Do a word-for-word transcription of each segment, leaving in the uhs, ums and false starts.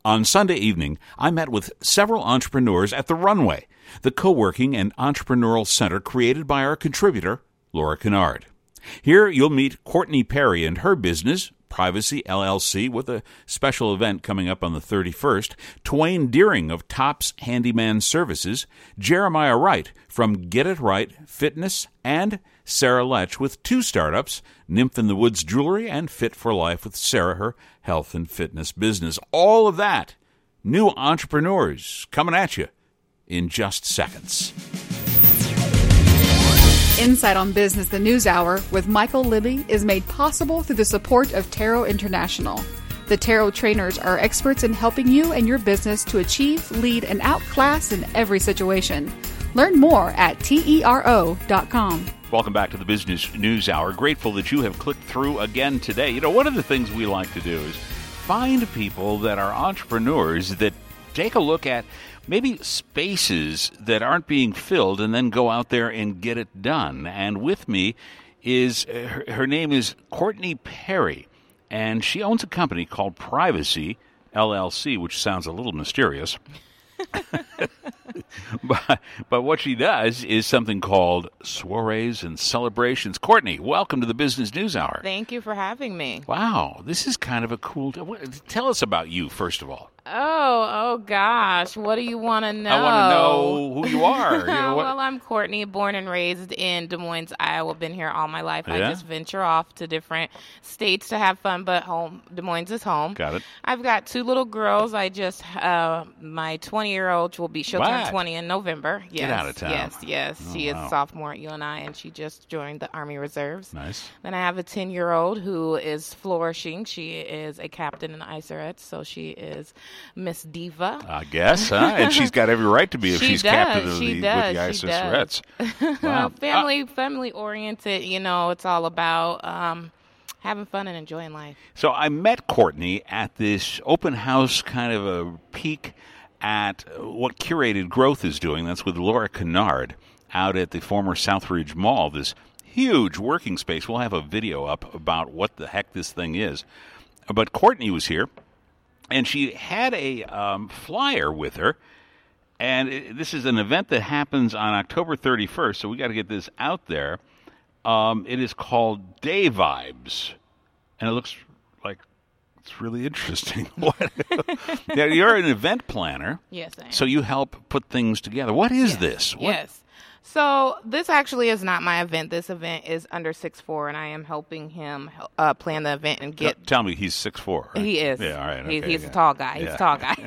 On Sunday evening, I met with several entrepreneurs at The Runway, the co-working and entrepreneurial center created by our contributor, Laura Kennard. Here you'll meet Courtney Perry and her business, Privacy L L C, with a special event coming up on the thirty-first, Twain Deering of Tops Handyman Services, Jeremiah Wright from Get It Right Fitness, and Sarah Letch with two startups, Nymph in the Woods Jewelry and Fit for Life with Sarah, her health and fitness business. All of that, new entrepreneurs coming at you in just seconds. Insight on Business, the News Hour with Michael Libby is made possible through the support of Tarot International. The Tarot trainers are experts in helping you and your business to achieve, lead, and outclass in every situation. Learn more at T E R O dot com. Welcome back to the Business News Hour. Grateful that you have clicked through again today. You know, one of the things we like to do is find people that are entrepreneurs that take a look at maybe spaces that aren't being filled and then go out there and get it done. And with me is, her, her name is Courtney Perry, and she owns a company called Privacy L L C, which sounds a little mysterious. but, but what she does is something called soirees and celebrations. Courtney, welcome to the Business News Hour. Thank you for having me. Wow, this is kind of a cool... Tell us about you, first of all. Oh, oh gosh. What do you want to know? I want to know who you are. You know, what... Well, I'm Courtney, born and raised in Des Moines, Iowa. Been here all my life. Yeah? I just venture off to different states to have fun, but home, Des Moines is home. Got it. I've got two little girls. I just, uh, my twenty-year-old will be, she'll What? turn twenty in November. Yes, Get out of town. Yes, yes. Oh, she is wow. a sophomore at U N I, and she just joined the Army Reserves. Nice. Then I have a ten-year-old who is flourishing. She is a captain in ISERETS, so she is Miss Diva. I guess, huh? And she's got every right to be if She she's does, captain of she the, does, with the she does. ISERETS. Wow. family, family oriented. You know, it's all about um, having fun and enjoying life. So I met Courtney at this open house, kind of a peek at what Curated Growth is doing. That's with Laura Kennard out at the former Southridge Mall, this huge working space. We'll have a video up about what the heck this thing is. But Courtney was here, and she had a um, flyer with her. And it, this is an event that happens on October thirty-first, so we got to get this out there. Um, it is called Day Vibes, and it looks like it's really interesting. Now, you're an event planner. Yes, I am. So you help put things together. What is yes. this? What? Yes. So this actually is not my event. This event is under six four, and I am helping him uh, plan the event and get... Tell me, he's six foot four, right? He is. Yeah, all right. He, okay, he's yeah. a tall guy. He's Yeah. a tall guy.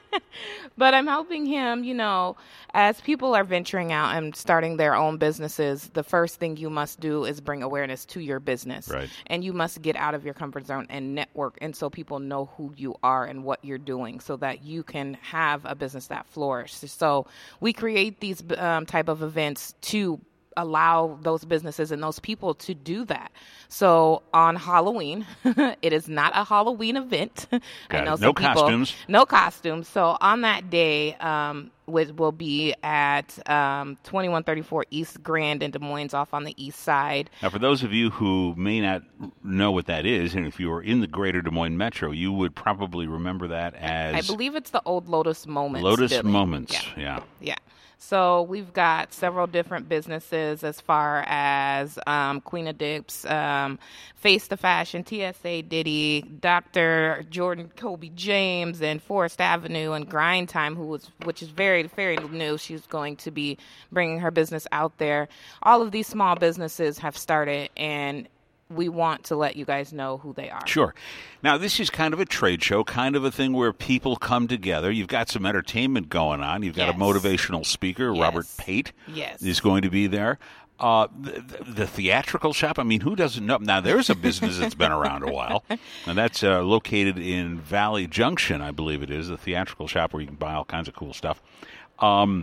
But I'm helping him, you know, as people are venturing out and starting their own businesses, the first thing you must do is bring awareness to your business. Right. And you must get out of your comfort zone and network, and so people know who you are and what you're doing so that you can have a business that flourishes. So we create these um, type of events to allow those businesses and those people to do that. So on Halloween, it is not a Halloween event. Got I know it. some No people, costumes. No costumes. So on that day, um, which will be at um, twenty-one thirty-four East Grand in Des Moines, off on the east side. Now, for those of you who may not know what that is, and if you were in the greater Des Moines metro, you would probably remember that as... I believe it's the old Lotus Moments. Lotus building. Moments, Yeah. yeah. Yeah. So we've got several different businesses as far as um, Queen of Dips, um, Face the Fashion, T S A Diddy, Doctor Jordan Kobe James, and Forest Avenue, and Grind Time, who was, which is very, very new. She's going to be bringing her business out there. All of these small businesses have started, and we want to let you guys know who they are. Sure. Now, this is kind of a trade show, kind of a thing where people come together. You've got some entertainment going on. You've got Yes. a motivational speaker, Yes. Robert Pate, Yes. is going to be there. Uh, the, the theatrical shop, I mean, who doesn't know? Now, there's a business that's been around a while, and that's uh, located in Valley Junction, I believe it is, the theatrical shop where you can buy all kinds of cool stuff. Um,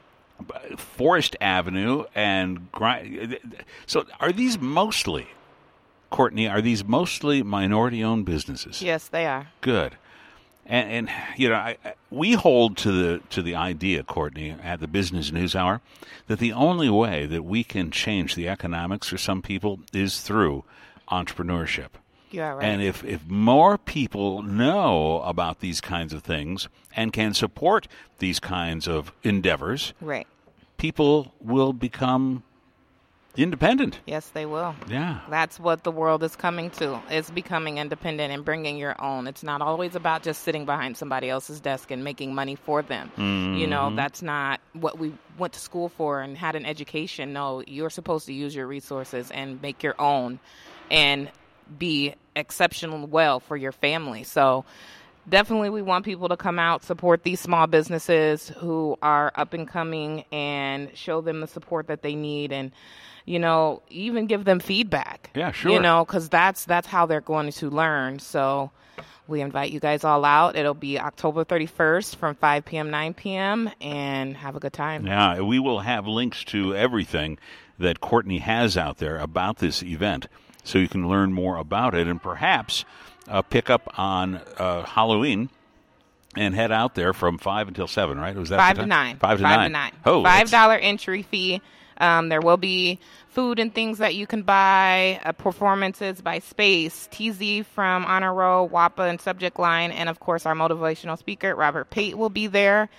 Forest Avenue and Grind. So are these mostly... Courtney, are these mostly minority-owned businesses? Yes, they are. Good. And, and you know, I, I, we hold to the to the idea, Courtney, at the Business News Hour, that the only way that we can change the economics for some people is through entrepreneurship. You are right. And if, if more people know about these kinds of things and can support these kinds of endeavors, right, people will become independent. Yes, they will. Yeah. That's what the world is coming to. It's becoming independent and bringing your own. It's not always about just sitting behind somebody else's desk and making money for them. Mm-hmm. You know, that's not what we went to school for and had an education. No, you're supposed to use your resources and make your own and be exceptional well for your family. So definitely we want people to come out, support these small businesses who are up and coming, and show them the support that they need, and you know, even give them feedback. Yeah, sure. You know, because that's that's how they're going to learn. So we invite you guys all out. It'll be October thirty-first from five p.m., nine p.m., and have a good time. Yeah, we will have links to everything that Courtney has out there about this event, so you can learn more about it and perhaps uh, pick up on uh, Halloween and head out there from five until seven, right? Was that five the to time? nine. Five to five nine. to nine. Oh, five dollar entry fee. Um, there will be food and things that you can buy, uh, performances by Space, T Z from Honor Row, W A P A and Subject Line, and of course our motivational speaker, Robert Pate, will be there.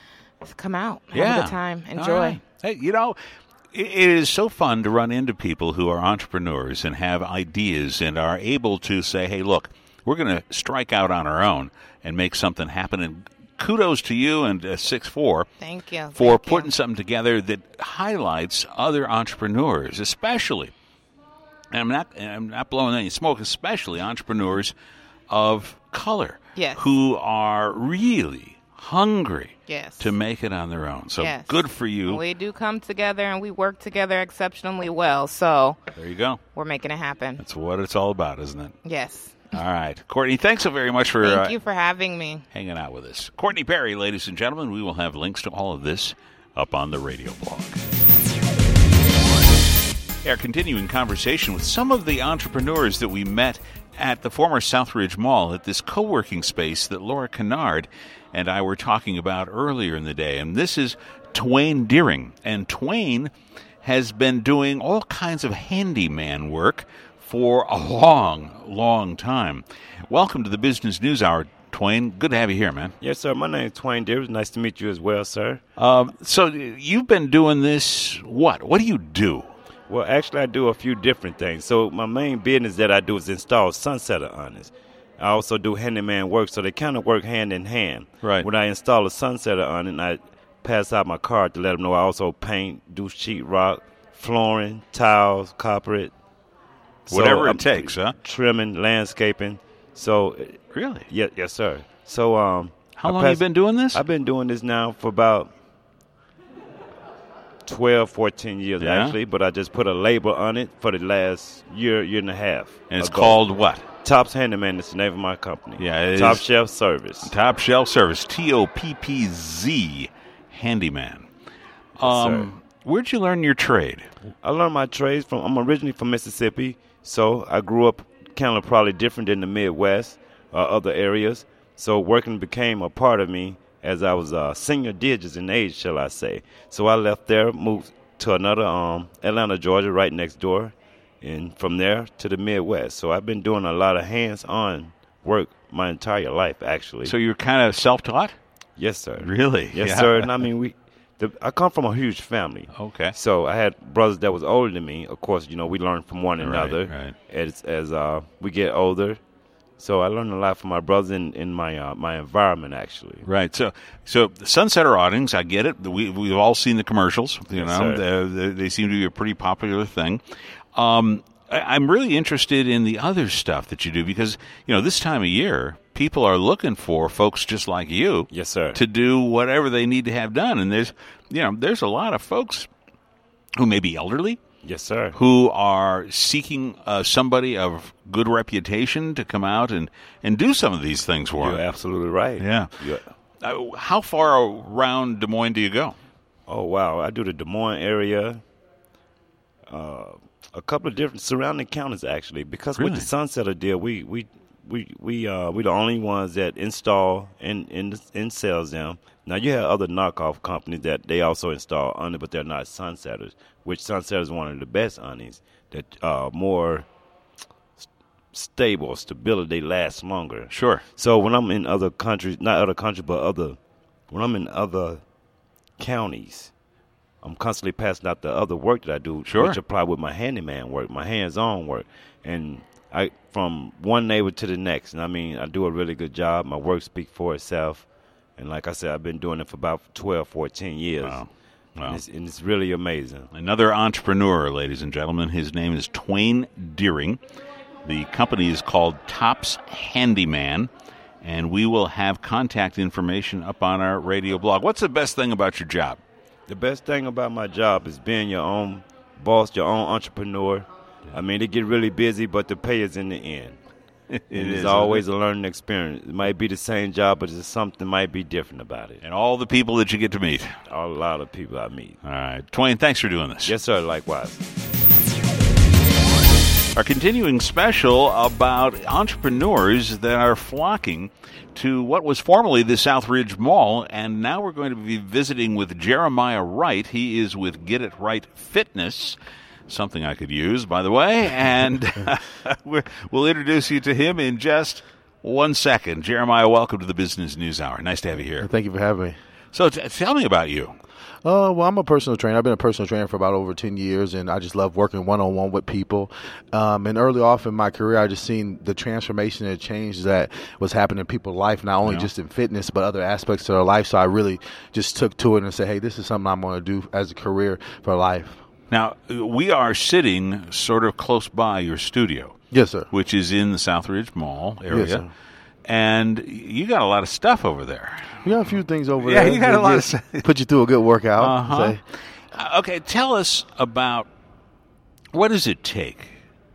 So come out. Have yeah. a good time. Enjoy. Right. Hey, you know, it, it is so fun to run into people who are entrepreneurs and have ideas and are able to say, hey, look, we're going to strike out on our own and make something happen. And kudos to you and uh, six four Thank you. for Thank putting you. something together that highlights other entrepreneurs, especially, and I'm not, and I'm not blowing any smoke, especially entrepreneurs of color, Yes. who are really hungry Yes. to make it on their own. So Yes. good for you. We do come together and we work together exceptionally well. So There you go. we're making it happen. That's what it's all about, isn't it? Yes. All right. Courtney, thanks so very much for Thank uh, you for having me. hanging out with us. Courtney Perry, ladies and gentlemen. We will have links to all of this up on the radio blog. Our continuing conversation with some of the entrepreneurs that we met at the former Southridge Mall at this co-working space that Laura Kennard and I were talking about earlier in the day. And this is Twain Deering. And Twain has been doing all kinds of handyman work for a long, long time. Welcome to the Business News Hour, Twain. Good to have you here, man. Yes, sir. My name is Twain Deers. Nice to meet you as well, sir. Um, so you've been doing this, what? What do you do? Well, actually, I do a few different things. So my main business that I do is install sunsetter awnings. I also do handyman work, so they kind of work hand in hand. Right. When I install a sunsetter awning, I pass out my card to let them know I also paint, do sheetrock, flooring, tiles, carpet. So Whatever it I'm takes, huh? Trimming, landscaping. So, Really? yeah, yes, sir. So, um, How I long have pass- you been doing this? I've been doing this now for about twelve, fourteen years, Yeah? actually, but I just put a label on it for the last year, year and a half. And it's ago. called what? Tops Handyman. It's the name of my company. Yeah, it Top is. Shelf Service. Top Shelf Service, T O P P Z, Handyman. Um, where'd you learn your trade? I learned my trades from, I'm originally from Mississippi, so I grew up kind of probably different than the Midwest or other areas. So working became a part of me as I was uh, senior digits in age, shall I say. So I left there, moved to another um, Atlanta, Georgia, right next door, and from there to the Midwest. So I've been doing a lot of hands-on work my entire life, actually. So you're kind of self-taught? Yes, sir. Really? Yes, Yeah. sir. And I mean, we. The, I come from a huge family. Okay. So I had brothers that was older than me. Of course, you know, we learn from one Right, another right. as as uh, we get older. So I learned a lot from my brothers in, in my uh, my environment, actually. Right. So, so the Sunsetter awnings, I get it. We we've all seen the commercials. You Yes, know, sir. they, they seem to be a pretty popular thing. Um, I, I'm really interested in the other stuff that you do because you know this time of year, people are looking for folks just like you. Yes, sir. To do whatever they need to have done, and there's you know there's a lot of folks who may be elderly. Yes, sir. Who are seeking uh, somebody of good reputation to come out and, and do some of these things for You're them. absolutely right. Yeah. Yeah. Uh, how far around Des Moines do you go? Oh, wow. I do the Des Moines area, uh, a couple of different surrounding counties, actually. Because Really? with the Sunsetter deal, we we we we uh we the only ones that install and and, and sells them. Now you have other knockoff companies that they also install on it, but they're not Sunsetters. Which Sunsetter is one of the best awnings that uh more stable, stability, they last longer. Sure. So when I'm in other countries, not other countries, but other, when I'm in other counties, I'm constantly passing out the other work that I do, Sure. which apply with my handyman work, my hands-on work, and I from one neighbor to the next. And I mean, I do a really good job. My work speaks for itself, and like I said, I've been doing it for about twelve, fourteen years. Wow. Wow. And, it's, and it's really amazing. Another entrepreneur, ladies and gentlemen. His name is Twain Deering. The company is called Tops Handyman, and we will have contact information up on our radio blog. What's the best thing about your job? The best thing about my job is being your own boss, your own entrepreneur. I mean, it get really busy, but the pay is in the end. It It is is always a learning experience. It might be the same job, but there's something might be different about it. And all the people that you get to meet. A lot of people I meet. All right. Twain, thanks for doing this. Yes, sir, likewise. Our continuing special about entrepreneurs that are flocking to what was formerly the Southridge Mall, and now we're going to be visiting with Jeremiah Wright. He is with Get It Right Fitness, something I could use, by the way, and we'll introduce you to him in just one second. Jeremiah, welcome to the Business News Hour. Nice to have you here. Thank you for having me. So t- tell me about you. Uh, well, I'm a personal trainer. I've been a personal trainer for about over ten years, and I just love working one-on-one with people. Um, and early off in my career, I just seen the transformation and change that was happening in people's life, not only Yeah. just in fitness, but other aspects of their life. So I really just took to it and said, hey, this is something I'm going to do as a career for life. Now, we are sitting sort of close by your studio, Yes, sir. which is in the Southridge Mall area. Yes, sir. And you got a lot of stuff over there. We got a few things over Yeah, there. you got a that lot of get- stuff. Put you through a good workout. Uh-huh. Say, Uh, Okay, tell us about what does it take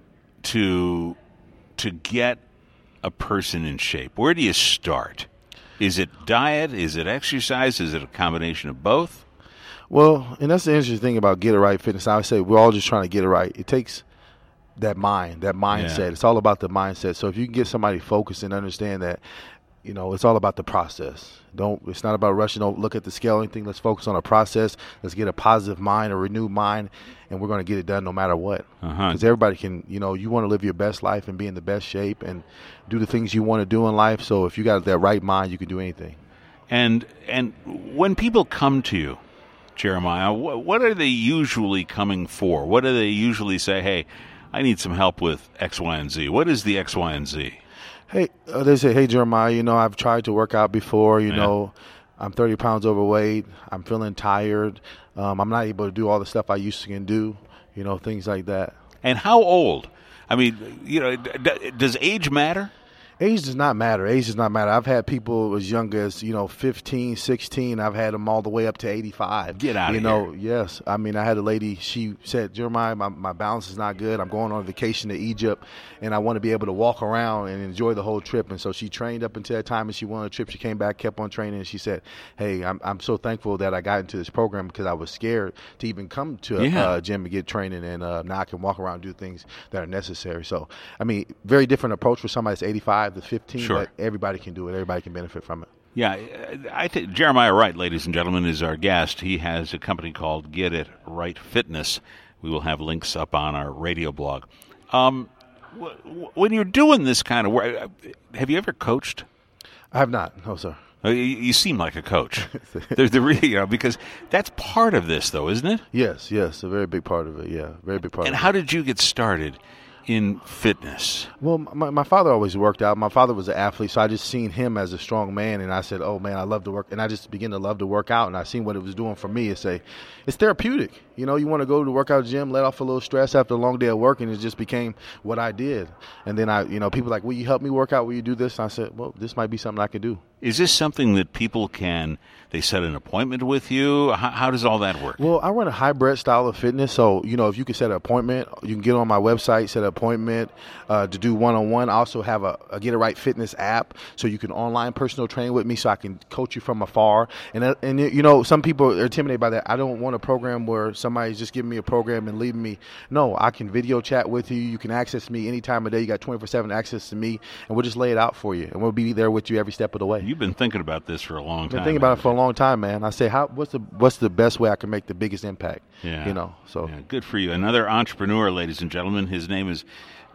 to to get a person in shape? Where do you start? Is it diet? Is it exercise? Is it a combination of both? Well, and that's the interesting thing about Get It Right Fitness. I would say we're all just trying to get it right. It takes that mind, that mindset. Yeah. It's all about the mindset. So if you can get somebody focused and understand that, you know, it's all about the process. Don't. It's not about rushing. Don't look at the scale or anything. Let's focus on a process. Let's get a positive mind, a renewed mind, and we're going to get it done no matter what. Uh-huh. Because everybody can, you know, you want to live your best life and be in the best shape and do the things you want to do in life. So if you got that right mind, you can do anything. And and when people come to you, Jeremiah, wh- what are they usually coming for? What do they usually say? Hey, I need some help with X, Y, and Z. What is the X, Y, and Z? Hey, uh, they say, hey, Jeremiah, you know, I've tried to work out before, you Yeah. know, I'm thirty pounds overweight. I'm feeling tired. Um, I'm not able to do all the stuff I used to can do, you know, things like that. And how old? I mean, you know, d- d- does age matter? Age does not matter. Age does not matter. I've had people as young as, you know, fifteen, sixteen. I've had them all the way up to eighty-five. Get outta You know, here. yes. I mean, I had a lady, she said, Jeremiah, my, my balance is not good. I'm going on vacation to Egypt, and I want to be able to walk around and enjoy the whole trip. And so she trained up until that time, and she went on a trip. She came back, kept on training, and she said, hey, I'm I'm so thankful that I got into this program because I was scared to even come to a Yeah. uh, gym and get training, and uh, now I can walk around and do things that are necessary. So, I mean, very different approach for somebody that's eighty-five to fifteen, Sure. but everybody can do it. Everybody can benefit from it. Yeah, I think Jeremiah Wright, ladies and gentlemen, is our guest. He has a company called Get It Right Fitness. We will have links up on our radio blog. Um, w- w- when you're doing this kind of work, have you ever coached? I have not. No, sir. Uh, You, you seem like a coach. There's the really, you know, because that's part of this, though, isn't it? Yes, yes, a very big part of it. Yeah, very big part And of how it. did you get started in fitness? Well, my, my father always worked out. My father was an athlete, so I just seen him as a strong man, and I said, "Oh man, I love to work." And I just began to love to work out, and I seen what it was doing for me. It's a, it's therapeutic. You know, you want to go to the workout gym, let off a little stress after a long day of work, and it just became what I did. And then I, you know, people like, "Will you help me work out? Will you do this?" And I said, "Well, this might be something I can do." Is this something that people can, they set an appointment with you? How, how does all that work? Well, I run a hybrid style of fitness. So, you know, if you can set an appointment, you can get on my website, set an appointment uh, to do one-on-one. I also have a, a Get It Right Fitness app, so you can online personal train with me so I can coach you from afar. And, uh, and you know, some people are intimidated by that. I don't want a program where somebody's just giving me a program and leaving me. No, I can video chat with you. You can access me any time of day. You got twenty-four seven access to me, and we'll just lay it out for you. And we'll be there with you every step of the way. You've been thinking about this for a long I've time. been thinking about it for a long time, man. I say, how? What's the what's the best way I can make the biggest impact? Yeah. You know, so Yeah, good for you. Another entrepreneur, ladies and gentlemen. His name is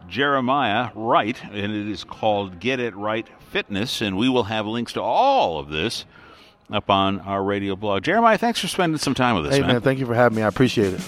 Jeremiah Wright, and it is called Get It Right Fitness, and we will have links to all of this up on our radio blog. Jeremiah, thanks for spending some time with us, Hey, man. man, thank you for having me. I appreciate it.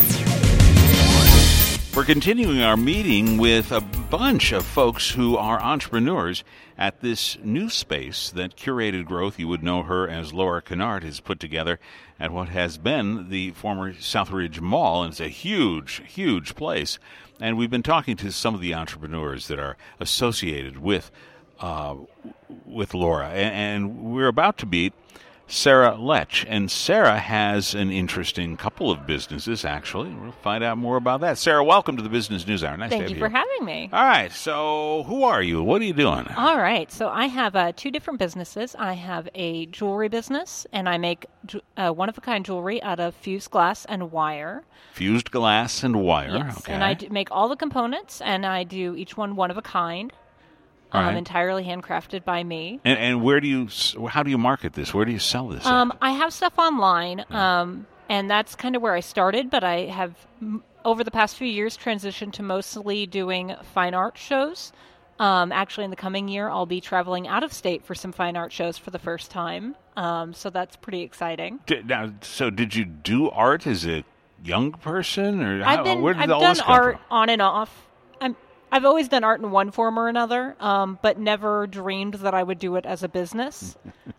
We're continuing our meeting with a bunch of folks who are entrepreneurs at this new space that Curated Growth, you would know her as Laura Kennard, has put together at what has been the former Southridge Mall, and it's a huge, huge place. And we've been talking to some of the entrepreneurs that are associated with uh, with Laura, and, and we're about to meet Sarah Lech. And Sarah has an interesting couple of businesses, actually. We'll find out more about that. Sarah, welcome to the Business News Hour. Nice Thank to have you you for here. having me. All right, so who are you? What are you doing? All right, so I have uh, two different businesses. I have a jewelry business, and I make ju- uh, one-of-a-kind jewelry out of fused glass and wire. Fused glass and wire. Yes, Okay. and I do make all the components, and I do each one one-of-a-kind, All um, right. entirely handcrafted by me. And, and where do you, how do you market this? Where do you sell this? at? Um, I have stuff online, um, and that's kind of where I started, but I have, m- over the past few years, transitioned to mostly doing fine art shows. Um, actually, in the coming year, I'll be traveling out of state for some fine art shows for the first time, um, so that's pretty exciting. Did, now, so did you do art as a young person? Or how, I've been, where did I've all done this come art from? on and off. I'm, I've always done art in one form or another, um, but never dreamed that I would do it as a business.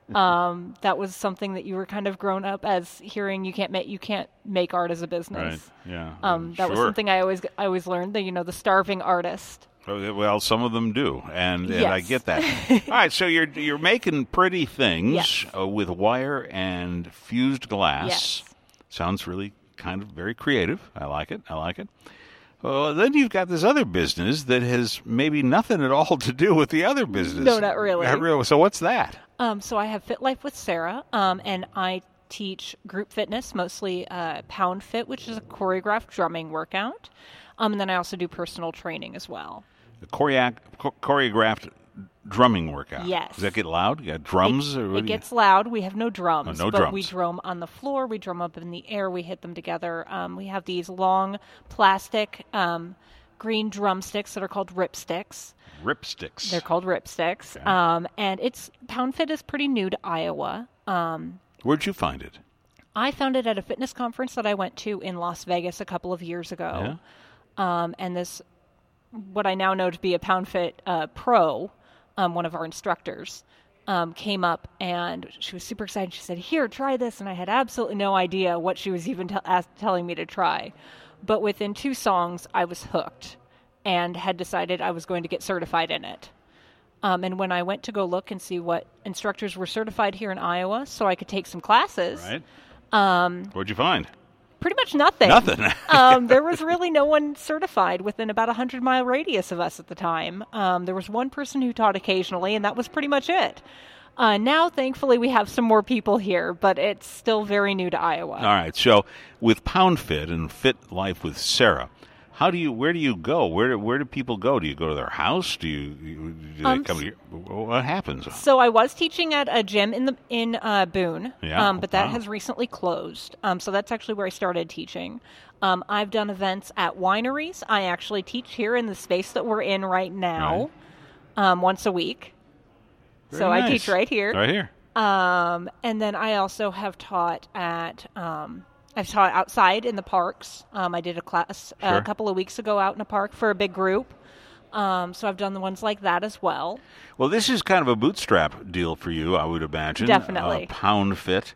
um, that was something that you were kind of grown up as hearing you can't make you can't make art as a business. Right, yeah. Um, that was Sure. something I always I always learned that you know the starving artist. Oh, well, some of them do, and, and I Yes. get that. All right, so you're you're making pretty things Yes. uh, with wire and fused glass. Yes. Sounds really kind of very creative. I like it. I like it. Well, then you've got this other business that has maybe nothing at all to do with the other business. No, not really. Not really. So what's that? Um, so I have Fit Life with Sarah, um, and I teach group fitness, mostly uh, Pound Fit, which is a choreographed drumming workout. Um, and then I also do personal training as well. The choreo- cho- choreographed drumming workout. Yes. Does that get loud? You got drums? It, or what it do you- gets loud. We have no drums, Oh, no but drums. we drum on the floor. We drum up in the air. We hit them together. Um, we have these long plastic um, green drumsticks that are called ripsticks. Ripsticks. They're called ripsticks. Okay. Um, and it's Pound Fit is pretty new to Iowa. Um, Where'd you find it? I found it at a fitness conference that I went to in Las Vegas a couple of years ago. Um, and this, what I now know to be a Pound Fit uh, pro, um, one of our instructors, um, came up and she was super excited. She said, "Here, try this." And I had absolutely no idea what she was even t- ask- telling me to try. But within two songs, I was hooked and had decided I was going to get certified in it. Um, and when I went to go look and see what instructors were certified here in Iowa so I could take some classes, Right. Um, What'd you find? pretty much nothing. Nothing. um, there was really no one certified within about a hundred mile radius of us at the time. Um, there was one person who taught occasionally, and that was pretty much it. Uh, now, thankfully, we have some more people here, but it's still very new to Iowa. All right. So with Pound Fit and Fit Life with Sarah, how do you? Where do you go? Where do, where do people go? Do you go to their house? Do you? Do they Um, come here? What happens? So I was teaching at a gym in the in uh, Boone, Yeah, um, but that wow. has recently closed. Um, so that's actually where I started teaching. Um, I've done events at wineries. I actually teach here in the space that we're in right now, um, once a week. Very so I nice. teach right here. Right here. Um, and then I also have taught at, um, I've taught outside in the parks. Um, I did a class uh, Sure. a couple of weeks ago out in a park for a big group. Um, so I've done the ones like that as well. Well, this is kind of a bootstrap deal for you, I would imagine. Definitely. Uh, Pound Fit,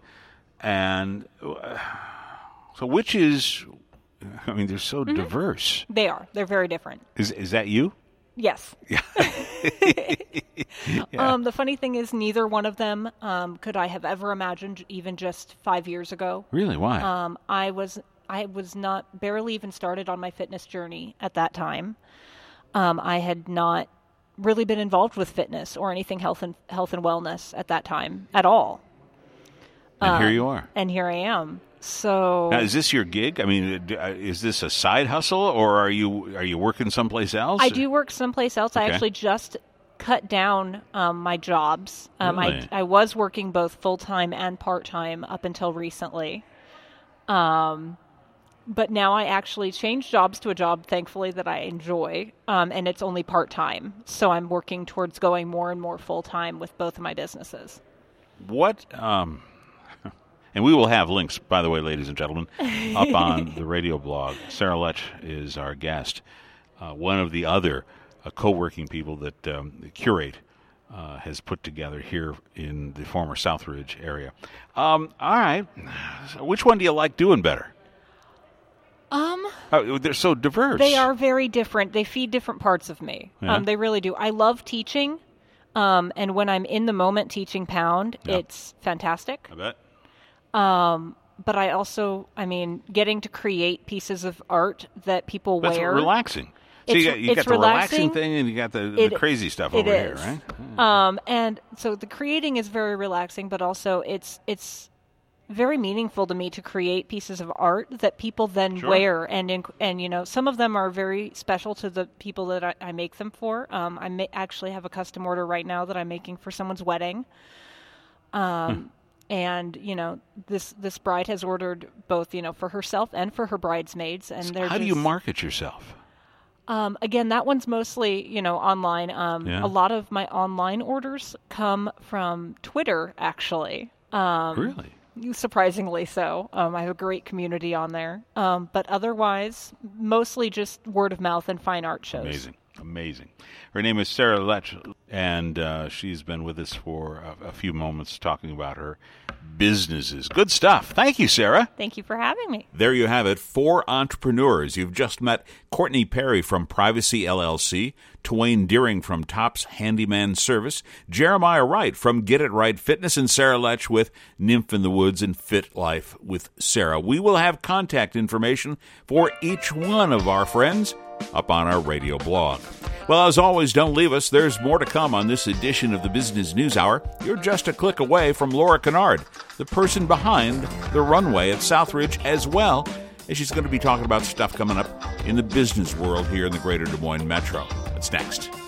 and uh, so which is? I mean, they're so Mm-hmm. diverse. They are. They're very different. Is is that you? Yes. Yeah. Um, the funny thing is, neither one of them um, could I have ever imagined even just five years ago. Really? Why? Um, I was I was not barely even started on my fitness journey at that time. Um, I had not really been involved with fitness or anything health and health and wellness at that time at all. and here um, you are. And here I am. So Now, is this your gig? I mean, uh, is this a side hustle, or are you are you working someplace else? I do work someplace else. I Okay. actually just cut down um, my jobs. Um, Really? I I was working both full time and part time up until recently. Um, but now I actually changed jobs to a job, thankfully, that I enjoy, um, and it's only part-time. So I'm working towards going more and more full-time with both of my businesses. What, um, and we will have links, by the way, ladies and gentlemen, up on the radio blog. Sarah Letch is our guest, uh, one of the other uh, co-working people that um, the Curate uh, has put together here in the former Southridge area. Um, all right. So which one do you like doing better? Um, oh, they're so diverse. They are very different. They feed different parts of me. Yeah. Um, they really do. I love teaching, um, and when I'm in the moment teaching Pound, Yeah. it's fantastic. I bet. Um, but I also, I mean, getting to create pieces of art that people That's wear. relaxing. So It's- you got, you it's got the relaxing relaxing. thing and you got the, It- the crazy stuff it over here, is. right? Um, and so the creating is very relaxing, but also it's it's very meaningful to me to create pieces of art that people then Sure. wear, and in, and you know, some of them are very special to the people that I, I make them for. Um, I may actually have a custom order right now that I'm making for someone's wedding. Um, Hmm. And you know, this this bride has ordered both, you know, for herself and for her bridesmaids, and they're How do just, you market yourself? Um, again, that one's mostly, you know, online. Um, Yeah. A lot of my online orders come from Twitter, actually. Um, Really? Surprisingly so. Um, I have a great community on there. Um, but otherwise, mostly just word of mouth and fine art shows. Amazing. Amazing. Her name is Sarah Letch, and uh, she's been with us for a, a few moments talking about her businesses. Good stuff. Thank you, Sarah. Thank you for having me. There you have it. Four entrepreneurs. You've just met Courtney Perry from Privacy L L C, Twain Deering from Tops Handyman Service, Jeremiah Wright from Get It Right Fitness, and Sarah Letch with Nymph in the Woods and Fit Life with Sarah. We will have contact information for each one of our friends up on our radio blog. Well, as always, don't leave us. There's more to come on this edition of the Business News Hour. You're just a click away from Laura Kennard, the person behind the runway at Southridge, as well as she's going to be talking about stuff coming up in the business world here in the greater Des Moines metro. That's next.